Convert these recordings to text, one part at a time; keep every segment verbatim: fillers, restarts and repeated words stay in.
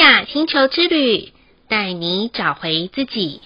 雅星球之旅，带你找回自己。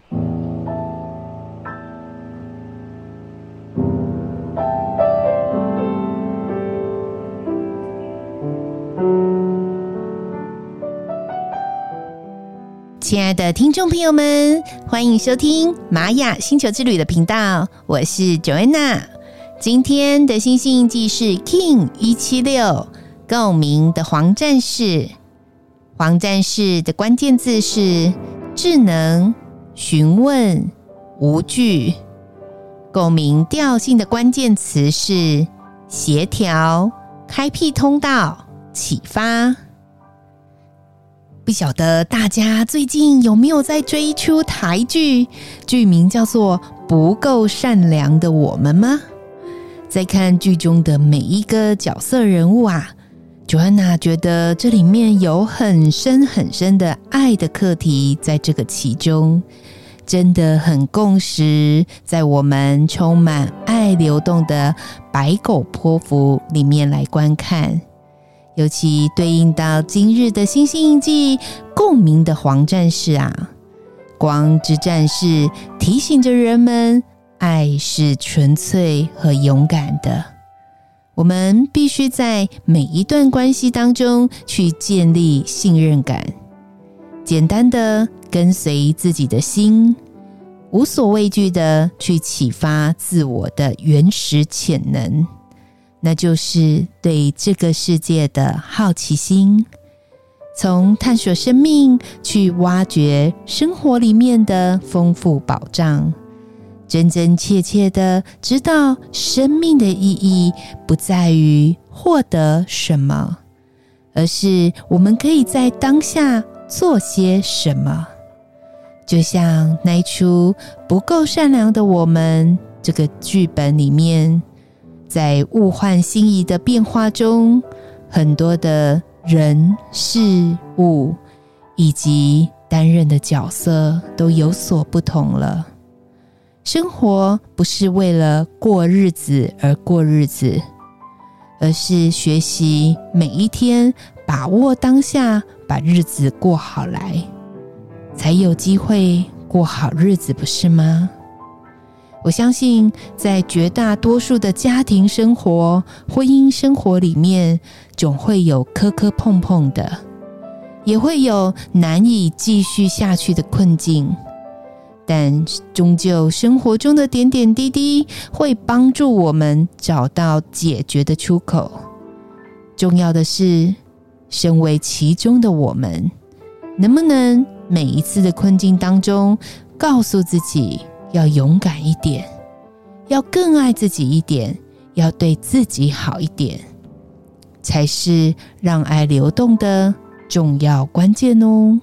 亲爱的听众朋友们，欢迎收听玛雅星球之旅的频道，我是 Joanna。 今天的星星印记是 King 一七六，共鸣的黄战士。黄战士的关键字是智能、询问、无惧。共鸣调性的关键词是协调、开辟通道、启发。不晓得大家最近有没有在追一出台剧，剧名叫做《不够善良的我们》吗？在看剧中的每一个角色人物啊，Joanna 觉得这里面有很深很深的爱的课题在这个其中，真的很共识在我们充满爱流动的白狗波符里面来观看。尤其对应到今日的星星印记共鸣的黄战士啊，光之战士提醒着人们，爱是纯粹和勇敢的。我们必须在每一段关系当中去建立信任感，简单的跟随自己的心，无所畏惧的去启发自我的原始潜能，那就是对这个世界的好奇心，从探索生命去挖掘生活里面的丰富宝藏，真真切切的知道生命的意义不在于获得什么，而是我们可以在当下做些什么。就像那一出不够善良的我们这个剧本里面，在物换星移的变化中，很多的人事物以及担任的角色都有所不同了。生活不是为了过日子而过日子，而是学习每一天把握当下，把日子过好来，才有机会过好日子，不是吗？我相信在绝大多数的家庭生活、婚姻生活里面，总会有磕磕碰碰的，也会有难以继续下去的困境，但终究生活中的点点滴滴会帮助我们找到解决的出口。重要的是，身为其中的我们，能不能每一次的困境当中告诉自己要勇敢一点，要更爱自己一点，要对自己好一点，才是让爱流动的重要关键哦。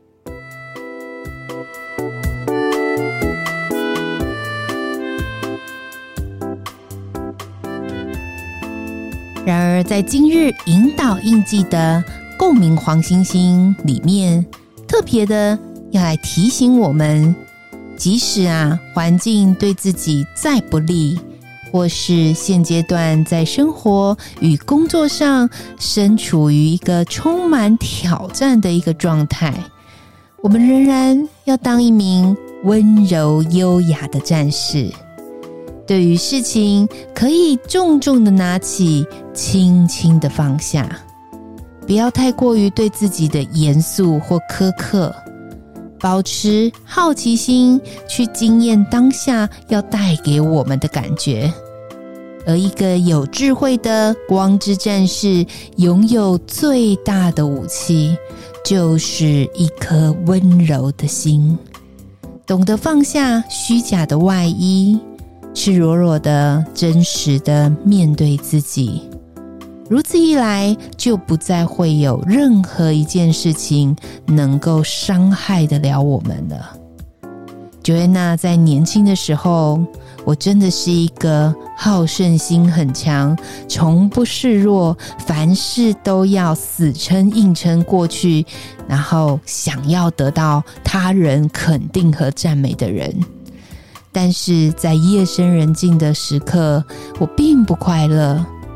然而在今日引导印记的共鸣黄星星里面，特别的要来提醒我们，即使啊环境对自己再不利，或是现阶段在生活与工作上身处于一个充满挑战的一个状态，我们仍然要当一名温柔优雅的战士。对于事情可以重重的拿起，轻轻的放下，不要太过于对自己的严肃或苛刻，保持好奇心去经验当下要带给我们的感觉。而一个有智慧的光之战士拥有最大的武器，就是一颗温柔的心，懂得放下虚假的外衣，赤裸裸的真实的面对自己。如此一来，就不再会有任何一件事情能够伤害得了我们了。Joanna 在年轻的时候，我真的是一个好胜心很强，从不示弱，凡事都要死撑硬撑过去，然后想要得到他人肯定和赞美的人。但是在夜深人静的时刻，我并不快乐，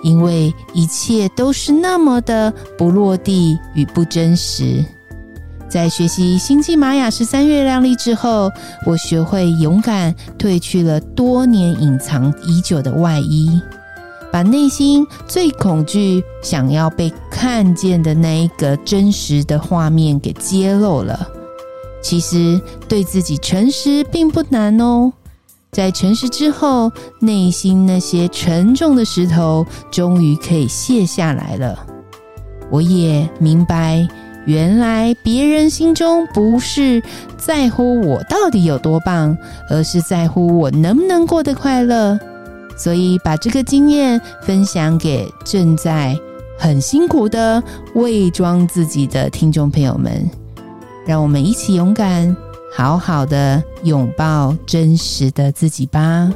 因为一切都是那么的不落地与不真实。在学习星际玛雅十三月亮历之后，我学会勇敢褪去了多年隐藏已久的外衣，把内心最恐惧想要被看见的那一个真实的画面给揭露了。其实对自己诚实并不难哦，在诚实之后，内心那些沉重的石头终于可以卸下来了。我也明白，原来别人心中不是在乎我到底有多棒，而是在乎我能不能过得快乐。所以把这个经验分享给正在很辛苦的伪装自己的听众朋友们，让我们一起勇敢，好好的拥抱真实的自己吧。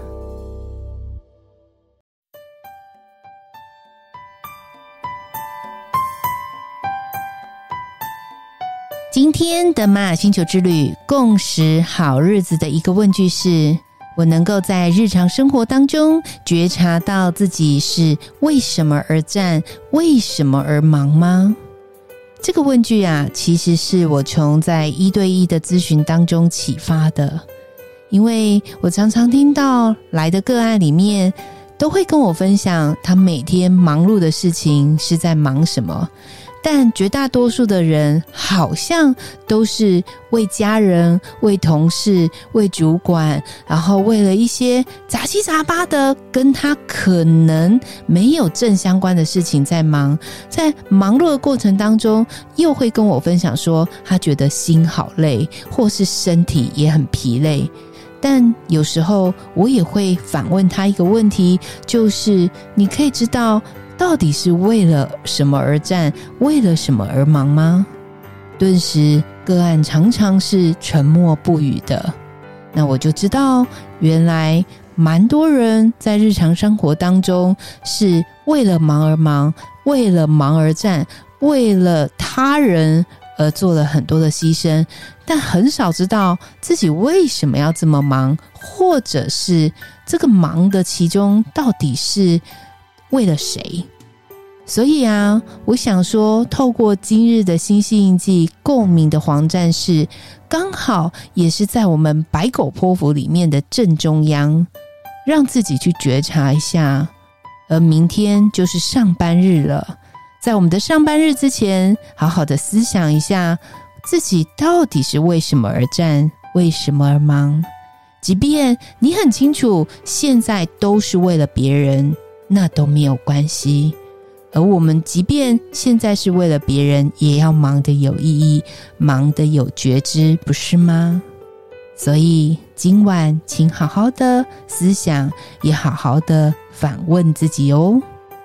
今天的玛雅星球之旅共识好日子的一个问句是：我能够在日常生活当中觉察到自己是为什么而战，为什么而忙吗？这个问句啊，其实是我从在一对一的咨询当中启发的。因为我常常听到来的个案里面都会跟我分享他每天忙碌的事情是在忙什么，但绝大多数的人好像都是为家人、为同事、为主管，然后为了一些杂七杂八的跟他可能没有正相关的事情在忙。在忙碌的过程当中，又会跟我分享说他觉得心好累，或是身体也很疲累。但有时候我也会反问他一个问题，就是你可以知道到底是为了什么而战，为了什么而忙吗？顿时个案常常是沉默不语的。那我就知道，原来蛮多人在日常生活当中是为了忙而忙，为了忙而战，为了他人而做了很多的牺牲，但很少知道自己为什么要这么忙，或者是这个忙的其中到底是为了谁？所以啊，我想说，透过今日的星系印记共鸣的黄战士，刚好也是在我们白狗波符里面的正中央，让自己去觉察一下。而明天就是上班日了，在我们的上班日之前，好好的思想一下自己到底是为什么而战，为什么而忙。即便你很清楚现在都是为了别人，那都没有关系。而我们即便现在是为了别人，也要忙得有意义，忙得有觉知，不是吗？所以今晚请好好的思想，也好好的反问自己哦。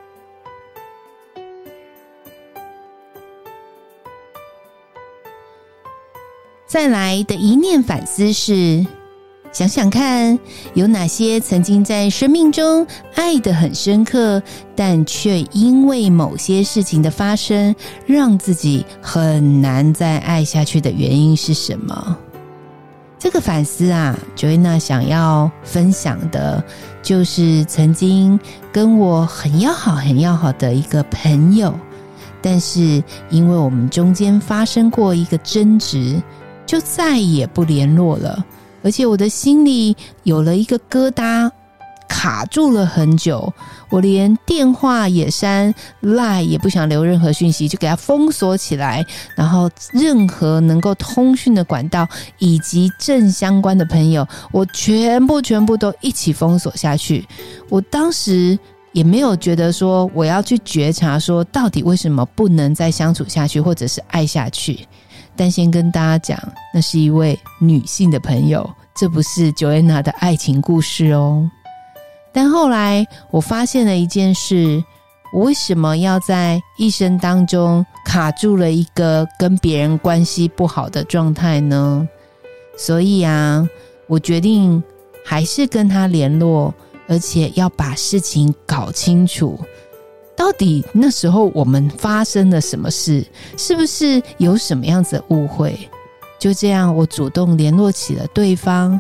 再来的一念反思是，想想看，有哪些曾经在生命中爱得很深刻，但却因为某些事情的发生，让自己很难再爱下去的原因是什么？这个反思啊 Joanna 想要分享的就是曾经跟我很要好很要好的一个朋友，但是因为我们中间发生过一个争执，就再也不联络了。而且我的心里有了一个疙瘩，卡住了很久，我连电话也删， LINE 也不想留任何讯息，就给它封锁起来，然后任何能够通讯的管道以及正相关的朋友，我全部全部都一起封锁下去。我当时也没有觉得说我要去觉察说到底为什么不能再相处下去，或者是爱下去。但先跟大家讲，那是一位女性的朋友，这不是 Joanna 的爱情故事哦。但后来我发现了一件事，我为什么要在一生当中卡住了一个跟别人关系不好的状态呢？所以啊，我决定还是跟他联络，而且要把事情搞清楚。到底那时候我们发生了什么事？是不是有什么样子的误会？就这样，我主动联络起了对方。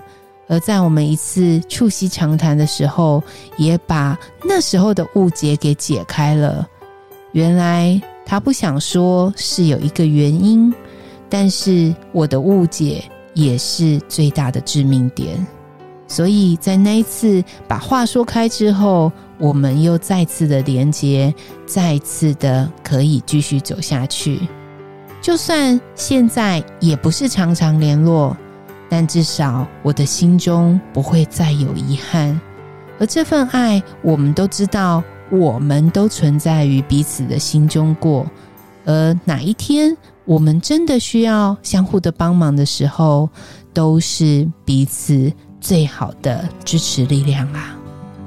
而在我们一次促膝长谈的时候，也把那时候的误解给解开了。原来他不想说是有一个原因，但是我的误解也是最大的致命点。所以在那一次把话说开之后，我们又再次的连结，再次的可以继续走下去。就算现在也不是常常联络，但至少我的心中不会再有遗憾。而这份爱，我们都知道，我们都存在于彼此的心中过。而哪一天我们真的需要相互的帮忙的时候，都是彼此最好的支持力量啊。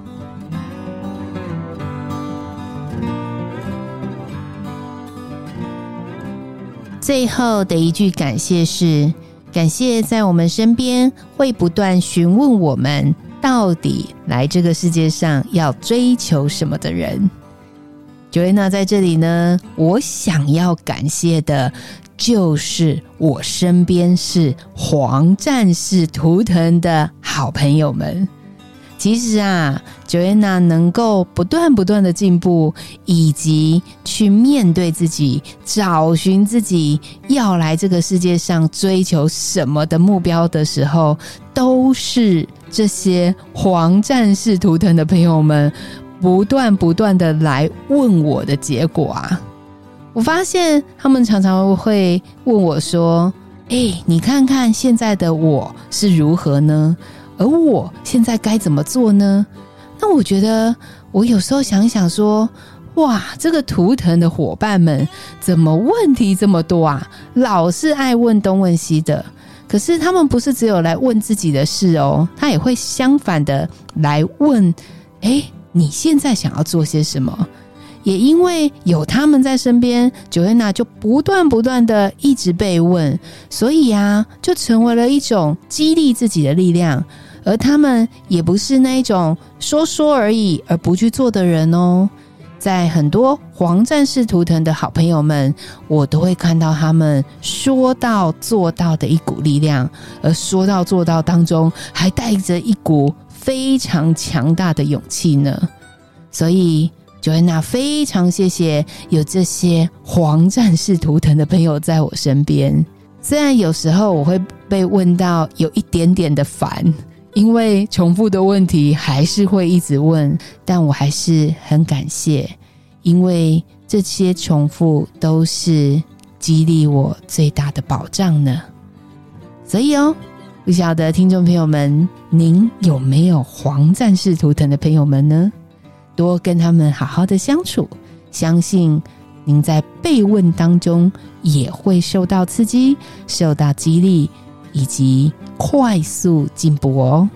最后的一句感谢是，感谢在我们身边会不断询问我们到底来这个世界上要追求什么的人。Joanna 在这里呢，我想要感谢的就是我身边是黄战士图腾的好朋友们。其实啊 Joanna 能够不断不断的进步，以及去面对自己，找寻自己要来这个世界上追求什么的目标的时候，都是这些黄战士图腾的朋友们不断不断的来问我的结果啊。我发现他们常常会问我说，诶，你看看现在的我是如何呢？而我现在该怎么做呢？那我觉得我有时候想一想说，哇，这个图腾的伙伴们怎么问题这么多啊，老是爱问东问西的。可是他们不是只有来问自己的事哦，他也会相反的来问，诶，你现在想要做些什么？也因为有他们在身边， Joanna 就不断不断的一直被问，所以啊，就成为了一种激励自己的力量。而他们也不是那一种说说而已而不去做的人哦。在很多黄战士图腾的好朋友们，我都会看到他们说到做到的一股力量，而说到做到当中还带着一股非常强大的勇气呢。所以Joanna 非常谢谢有这些黄战士图腾的朋友在我身边。虽然有时候我会被问到有一点点的烦，因为重复的问题还是会一直问，但我还是很感谢，因为这些重复都是激励我最大的保障呢。所以哦，不晓得听众朋友们，您有没有黄战士图腾的朋友们呢？多跟他们好好的相处，相信您在被问当中也会受到刺激，受到激励，以及快速进步哦。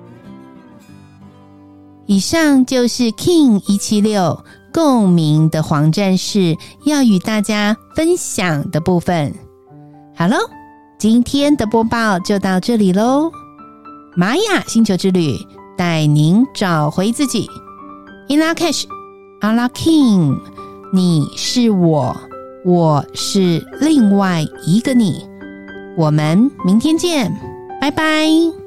以上就是 King 一七六共鸣的黄战士要与大家分享的部分。好咯，今天的播报就到这里咯。玛雅星球之旅带您找回自己， In Lak'ech Ala K'in， 你是我，我是另外一个你。我们明天见，拜拜。